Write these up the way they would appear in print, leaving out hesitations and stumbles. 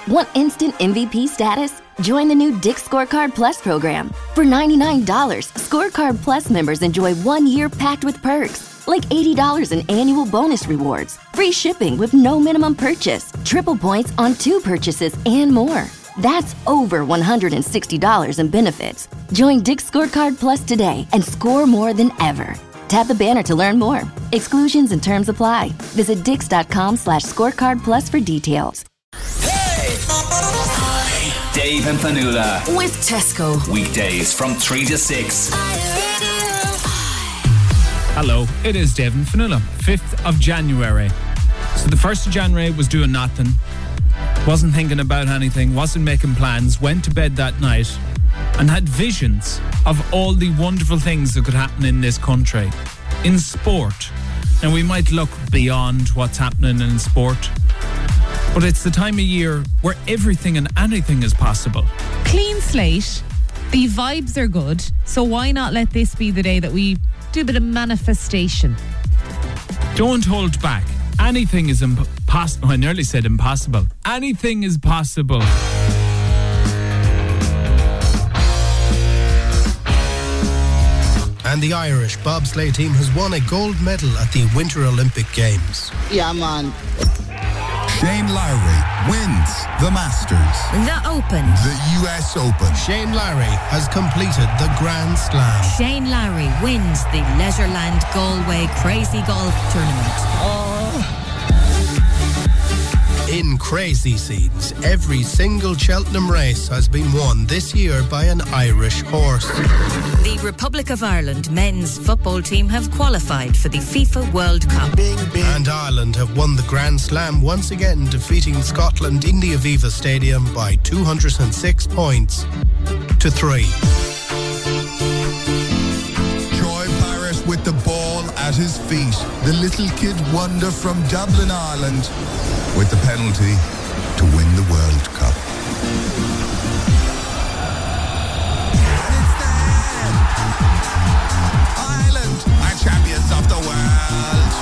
Want instant MVP status? Join the new Dick's Scorecard Plus program. For $99, Scorecard Plus members enjoy 1 year packed with perks, like $80 in annual bonus rewards, free shipping with no minimum purchase, triple points on 2 purchases, and more. That's over $160 in benefits. Join Dick's Scorecard Plus today and score more than ever. Tap the banner to learn more. Exclusions and terms apply. Visit dix.com/scorecard plus for details. Hey! Dave and Fanula. With Tesco. Weekdays from 3 to 6. Hello, it is Dave and Fanula. 5th of January. So the 1st of January was doing nothing. Wasn't thinking about anything. Wasn't making plans. Went to bed that night and had visions of all the wonderful things that could happen in this country. In sport. Now, we might look beyond what's happening in sport, but it's the time of year where everything and anything is possible. Clean slate. The vibes are good. So why not let this be the day that we do a bit of manifestation? Don't hold back. Anything is impossible. I nearly said impossible. Anything is possible. And the Irish bobsleigh team has won a gold medal at the Winter Olympic Games. Yeah, man. Shane Lowry wins the Masters, The Open, the US Open. Shane Lowry has completed the Grand Slam. Shane Lowry wins the Leisureland Galway Crazy Golf Tournament. In crazy scenes, every single Cheltenham race has been won this year by an Irish horse. The Republic of Ireland men's football team have qualified for the FIFA World Cup. And Ireland have won the Grand Slam once again, defeating Scotland in the Aviva Stadium by 206 points to 3. Troy Parrott with the ball at his feet. The little kid wonder from Dublin, Ireland, with the penalty to win the World Cup. And it's them! Ireland are champions of the world.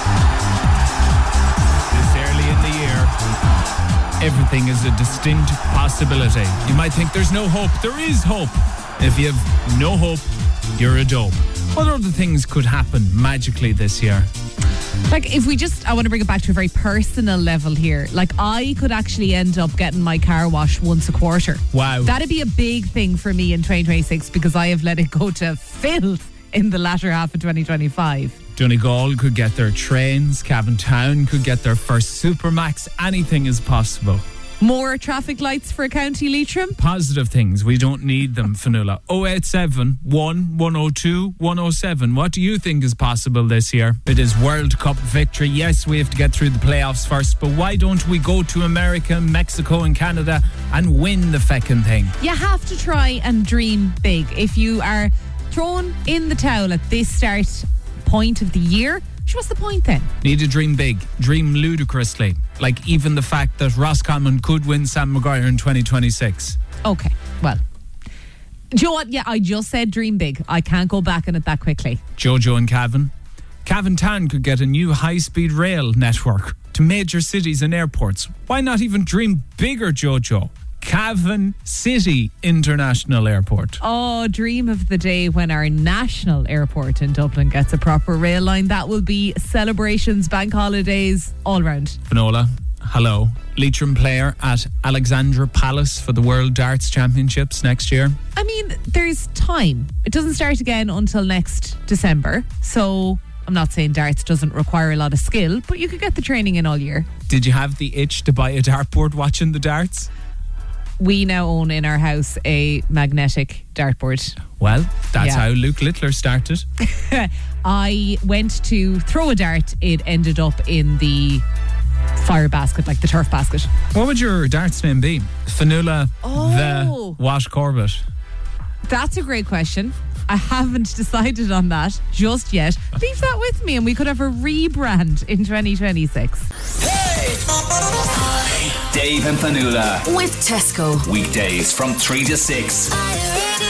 This early in the year, everything is a distinct possibility. You might think there's no hope. There is hope. If you have no hope, you're a dope. What other things could happen magically this year? Like, if we just, I want to bring it back to a very personal level here. Like, I could actually end up getting my car washed once a quarter. Wow. That'd be a big thing for me in 2026 because I have let it go to filth in the latter half of 2025. Donegal could get their trains. Cavan Town could get their first Supermax. Anything is possible. More traffic lights for County Leitrim? Positive things. We don't need them, Fanula. 087 102 107. What do you think is possible this year? It is World Cup victory. Yes, we have to get through the playoffs first, but why don't we go to America, Mexico and Canada and win the feckin' thing? You have to try and dream big. If you are thrown in the towel at this start point of the year, what's the point then? Need to dream big. Dream ludicrously. Like even the fact that Roscommon could win Sam Maguire in 2026. Okay, well. Do you know what? Yeah, I just said dream big. I can't go back on it that quickly. Jojo and Cavan. Cavan Town could get a new high-speed rail network to major cities and airports. Why not even dream bigger, Jojo? Cavan City International Airport. Oh, dream of the day when our national airport in Dublin gets a proper rail line. That will be celebrations, bank holidays, all round. Finola, hello. Leitrim player at Alexandra Palace for the World Darts Championships next year. I mean, there's time. It doesn't start again until next December. So I'm not saying darts doesn't require a lot of skill, but you could get the training in all year. Did you have the itch to buy a dartboard watching the darts? We now own in our house a magnetic dartboard. Well, that's how Luke Littler started. I went to throw a dart. It ended up in the fire basket, like the turf basket. What would your darts name be? Fanula the Wash Corbett? That's a great question. I haven't decided on that just yet. Leave that with me and we could have a rebrand in 2026. Hey! Dave and Fanula. With Tesco. Weekdays from 3 to 6.